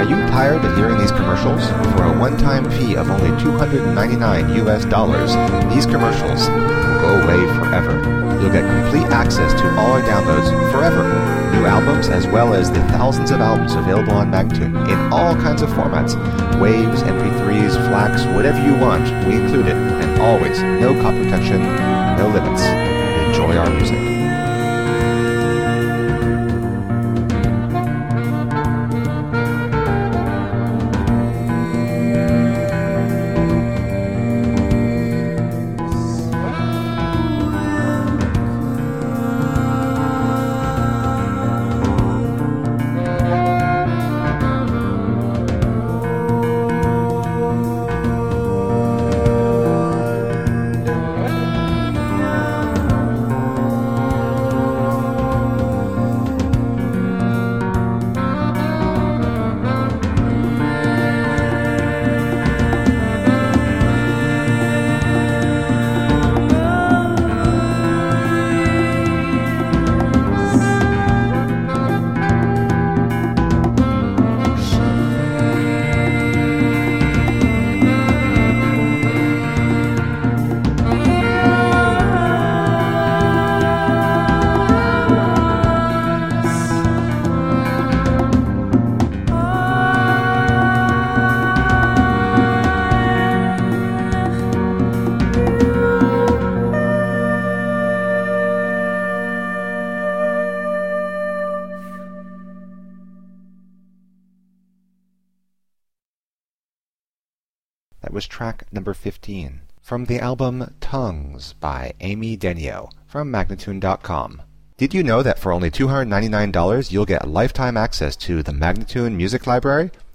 Are you tired of hearing these commercials? For a one-time fee of only $299 US, these commercials will go away forever. You'll get complete access to all our downloads forever. New albums as well as the thousands of albums available on Magnatune in all kinds of formats. Waves, MP3s, FLACs, whatever you want, we include it. And always, no copy protection, no limits. Enjoy our music. That was track number 15 from the album Tongues by Amy Denio from Magnatune.com. Did you know that for only $299 you'll get lifetime access to the Magnatune Music Library?